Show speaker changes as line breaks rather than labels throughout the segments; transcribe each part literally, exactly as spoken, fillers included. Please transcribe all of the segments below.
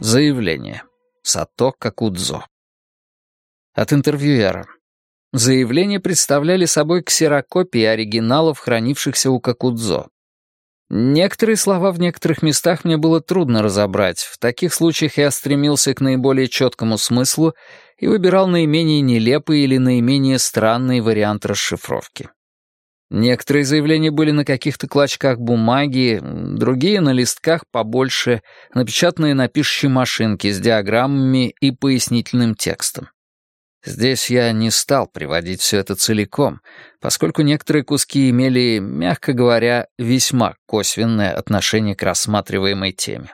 Заявление. Сато Какудзо. От интервьюера. Заявления представляли собой ксерокопии оригиналов, хранившихся у Какудзо. Некоторые слова в некоторых местах мне было трудно разобрать. В таких случаях я стремился к наиболее четкому смыслу и выбирал наименее нелепый или наименее странный вариант расшифровки. Некоторые заявления были на каких-то клочках бумаги, другие — на листках побольше, напечатанные на пишущей машинке с диаграммами и пояснительным текстом. Здесь я не стал приводить все это целиком, поскольку некоторые куски имели, мягко говоря, весьма косвенное отношение к рассматриваемой теме.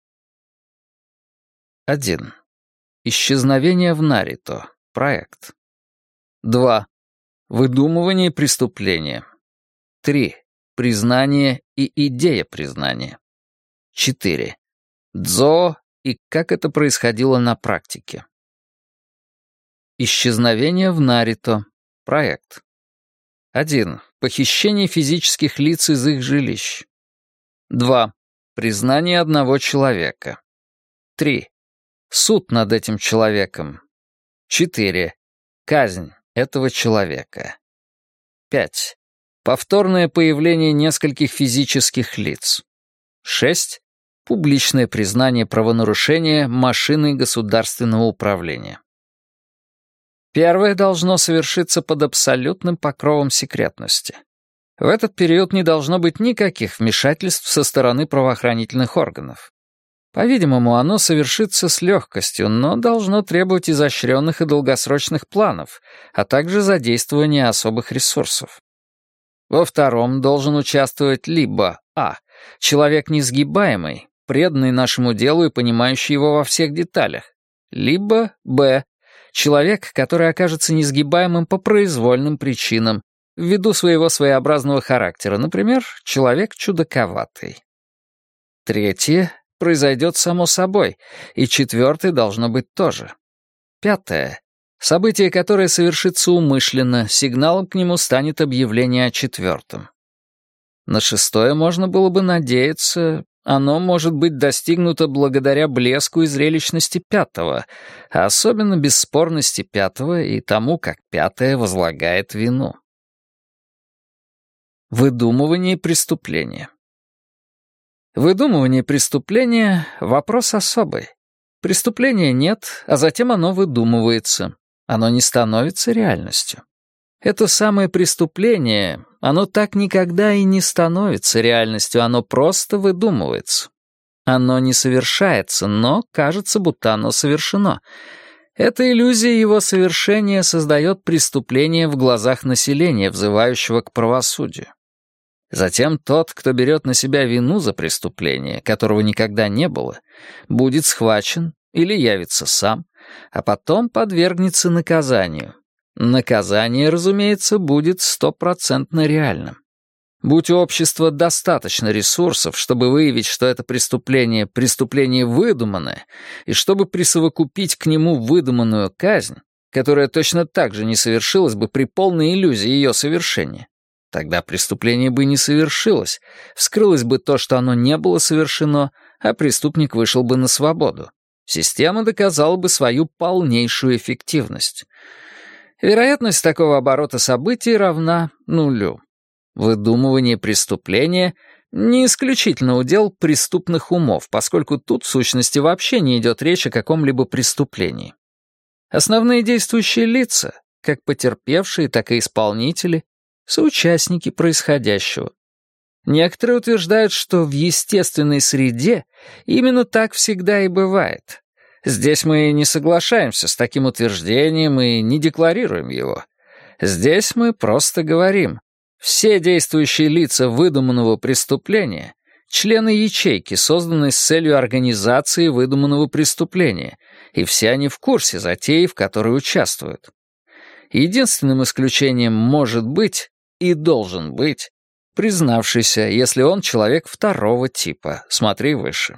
один. Исчезновение в Нарито. Проект. два. Выдумывание преступления. три. Признание и идея признания. четыре. Дзо и как это происходило на практике. Исчезновение в Нарито. Проект. один. Похищение физических лиц из их жилищ. два. Признание одного человека. три. Суд над этим человеком. четыре. Казнь этого человека. пять. Повторное появление нескольких физических лиц. шесть. Публичное признание правонарушения машиной государственного управления. Первое должно совершиться под абсолютным покровом секретности. В этот период не должно быть никаких вмешательств со стороны правоохранительных органов. По-видимому, оно совершится с легкостью, но должно требовать изощренных и долгосрочных планов, а также задействования особых ресурсов. Во втором должен участвовать либо а. человек несгибаемый, преданный нашему делу и понимающий его во всех деталях, либо б. человек, который окажется несгибаемым по произвольным причинам, ввиду своего своеобразного характера, например, человек чудаковатый. Третье произойдет само собой, и четвертое должно быть тоже. Пятое. Событие, которое совершится умышленно, сигналом к нему станет объявление о четвертом. На шестое можно было бы надеяться, оно может быть достигнуто благодаря блеску и зрелищности пятого, а особенно бесспорности пятого и тому, как пятое возлагает вину. Выдумывание преступления. Выдумывание преступления — вопрос особый. Преступления нет, а затем оно выдумывается. Оно не становится реальностью. Это самое преступление, оно так никогда и не становится реальностью, оно просто выдумывается. Оно не совершается, но кажется, будто оно совершено. Эта иллюзия его совершения создает преступление в глазах населения, взывающего к правосудию. Затем тот, кто берет на себя вину за преступление, которого никогда не было, будет схвачен или явится сам, а потом подвергнется наказанию. Наказание, разумеется, будет стопроцентно реальным. Будь у общества достаточно ресурсов, чтобы выявить, что это преступление — преступление выдуманное, и чтобы присовокупить к нему выдуманную казнь, которая точно так же не совершилась бы при полной иллюзии ее совершения, тогда преступление бы не совершилось, вскрылось бы то, что оно не было совершено, а преступник вышел бы на свободу. Система доказала бы свою полнейшую эффективность. Вероятность такого оборота событий равна нулю. Выдумывание преступления — не исключительно удел преступных умов, поскольку тут, в сущности, вообще не идет речь о каком-либо преступлении. Основные действующие лица, как потерпевшие, так и исполнители, соучастники происходящего. Некоторые утверждают, что в естественной среде именно так всегда и бывает. Здесь мы не соглашаемся с таким утверждением и не декларируем его. Здесь мы просто говорим: все действующие лица выдуманного преступления — члены ячейки, созданной с целью организации выдуманного преступления, и все они в курсе затеи, в которой участвуют. Единственным исключением может быть и должен быть признавшийся, если он человек второго типа, смотри выше.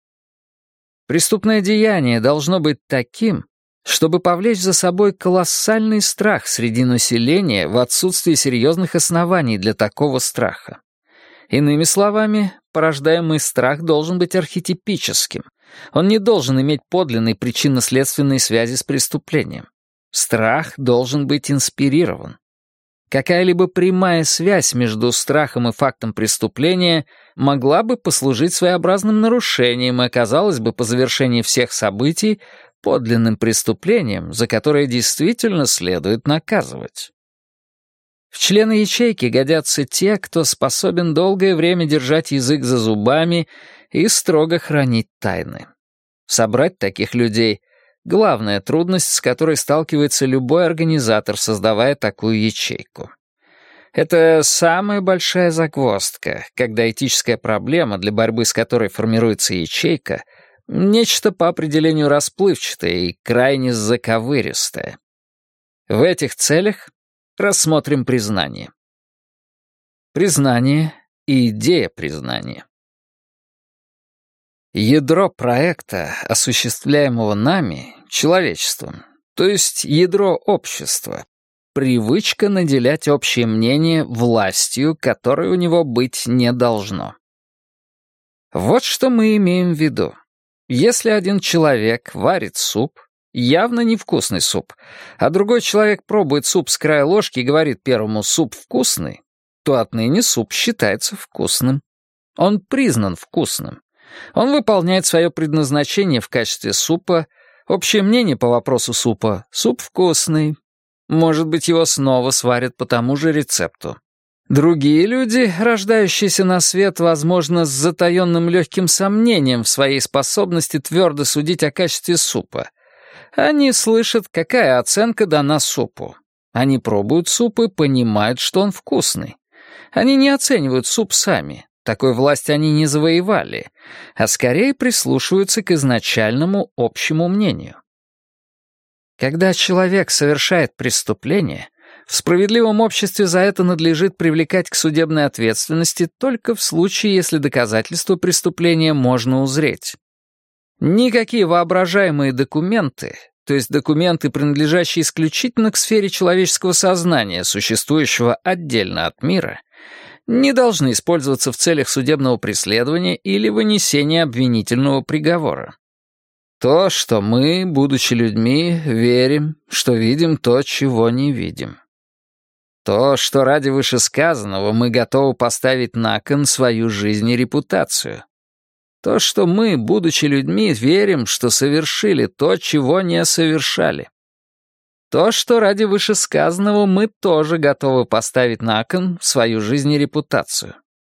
Преступное деяние должно быть таким, чтобы повлечь за собой колоссальный страх среди населения в отсутствии серьезных оснований для такого страха. Иными словами, порождаемый страх должен быть архетипическим, Он не должен иметь подлинной причинно-следственной связи с преступлением. Страх должен быть инспирирован. Какая-либо прямая связь между страхом и фактом преступления могла бы послужить своеобразным нарушением и оказалась бы по завершении всех событий подлинным преступлением, за которое действительно следует наказывать. В члены ячейки годятся те, кто способен долгое время держать язык за зубами и строго хранить тайны. Собрать таких людей — главная трудность, с которой сталкивается любой организатор, создавая такую ячейку. Это самая большая загвоздка, когда этическая проблема, для борьбы с которой формируется ячейка, нечто по определению расплывчатое и крайне заковыристое. В этих целях рассмотрим признание. Признание и идея признания. Ядро проекта, осуществляемого нами, человечеством, то есть ядро общества, привычка наделять общее мнение властью, которой у него быть не должно. Вот что мы имеем в виду. Если один человек варит суп, явно невкусный суп, а другой человек пробует суп с края ложки и говорит первому «суп вкусный», то отныне суп считается вкусным. Он признан вкусным. Он выполняет свое предназначение в качестве супа. Общее мнение по вопросу супа — суп вкусный. Может быть, его снова сварят по тому же рецепту. Другие люди, рождающиеся на свет, возможно, с затаенным легким сомнением в своей способности твердо судить о качестве супа. Они слышат, какая оценка дана супу. Они пробуют суп и понимают, что он вкусный. Они не оценивают суп сами. Такой власти они не завоевали, а скорее прислушиваются к изначальному общему мнению. Когда человек совершает преступление, в справедливом обществе за это надлежит привлекать к судебной ответственности только в случае, если доказательства преступления можно узреть. Никакие воображаемые документы, то есть документы, принадлежащие исключительно к сфере человеческого сознания, существующего отдельно от мира, не должны использоваться в целях судебного преследования или вынесения обвинительного приговора. То, что мы, будучи людьми, верим, что видим то, чего не видим. То, что ради вышесказанного мы готовы поставить на кон свою жизнь и репутацию. То, что мы, будучи людьми, верим, что совершили то, чего не совершали. То, что ради вышесказанного мы тоже готовы поставить на кон свою жизнь и репутацию.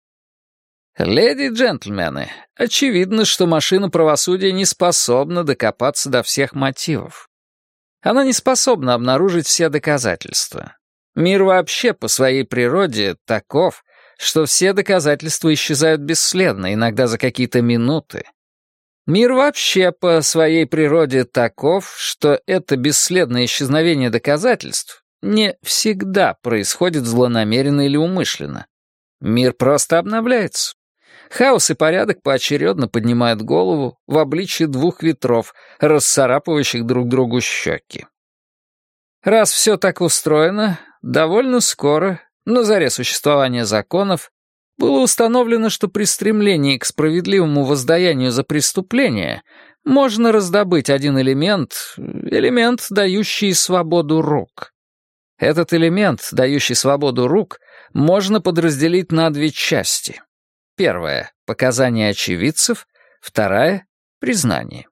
Леди и джентльмены, очевидно, что машина правосудия не способна докопаться до всех мотивов. Она не способна обнаружить все доказательства. Мир вообще по своей природе таков, что все доказательства исчезают бесследно, иногда за какие-то минуты. Мир вообще по своей природе таков, что это бесследное исчезновение доказательств не всегда происходит злонамеренно или умышленно. Мир просто обновляется. Хаос и порядок поочередно поднимают голову в обличье двух ветров, расцарапывающих друг другу щеки. Раз все так устроено, довольно скоро, на заре существования законов, было установлено, что при стремлении к справедливому воздаянию за преступление можно раздобыть один элемент, элемент, дающий свободу рук. Этот элемент, дающий свободу рук, можно подразделить на две части. Первая — показания очевидцев, вторая — признание.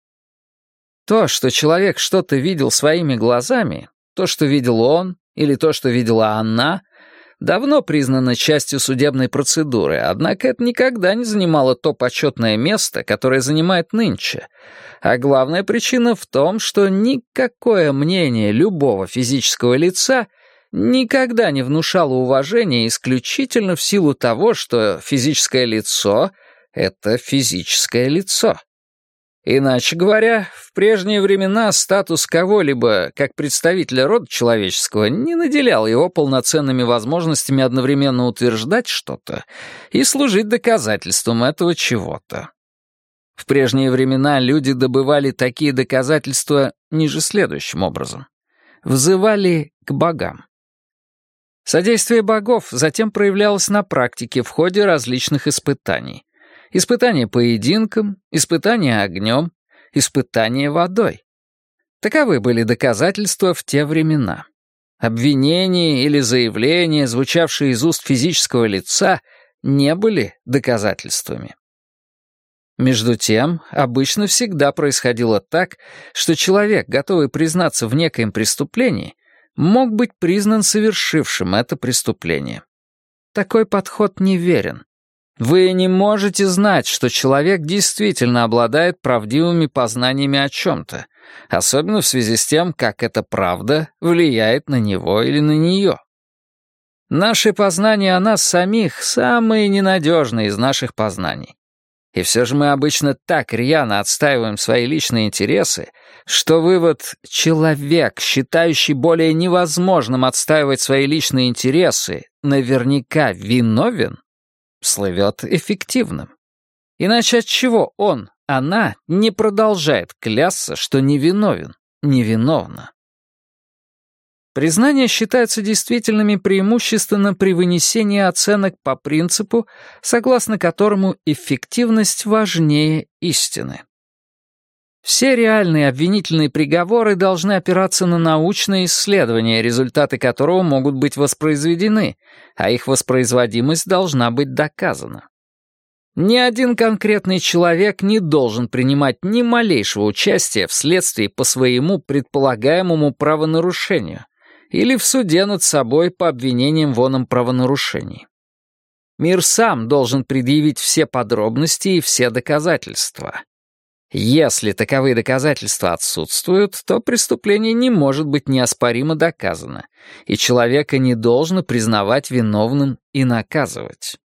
То, что человек что-то видел своими глазами, то, что видел он, или то, что видела она, давно признано частью судебной процедуры, однако это никогда не занимало то почетное место, которое занимает нынче. А главная причина в том, что никакое мнение любого физического лица никогда не внушало уважения исключительно в силу того, что физическое лицо — это физическое лицо. Иначе говоря, в прежние времена статус кого-либо, как представителя рода человеческого, не наделял его полноценными возможностями одновременно утверждать что-то и служить доказательством этого чего-то. В прежние времена люди добывали такие доказательства ниже следующим образом. Взывали к богам. Содействие богов затем проявлялось на практике в ходе различных испытаний. Испытание поединком, испытание огнем, испытание водой. Таковы были доказательства в те времена. Обвинения или заявления, звучавшие из уст физического лица, не были доказательствами. Между тем, обычно всегда происходило так, что человек, готовый признаться в некоем преступлении, мог быть признан совершившим это преступление. Такой подход неверен. Вы не можете знать, что человек действительно обладает правдивыми познаниями о чем-то, особенно в связи с тем, как эта правда влияет на него или на нее. Наши познания о нас самих самые ненадежные из наших познаний. И все же мы обычно так рьяно отстаиваем свои личные интересы, что вывод «человек, считающий более невозможным отстаивать свои личные интересы, наверняка виновен» слывет эффективным. Иначе отчего он, она не продолжает клясться, что невиновен, невиновна? Признания считаются действительными преимущественно при вынесении оценок по принципу, согласно которому эффективность важнее истины. Все реальные обвинительные приговоры должны опираться на научные исследования, результаты которого могут быть воспроизведены, а их воспроизводимость должна быть доказана. Ни один конкретный человек не должен принимать ни малейшего участия в следствии по своему предполагаемому правонарушению или в суде над собой по обвинениям в оном правонарушении. Мир сам должен предъявить все подробности и все доказательства. Если таковые доказательства отсутствуют, то преступление не может быть неоспоримо доказано, и человека не должно признавать виновным и наказывать.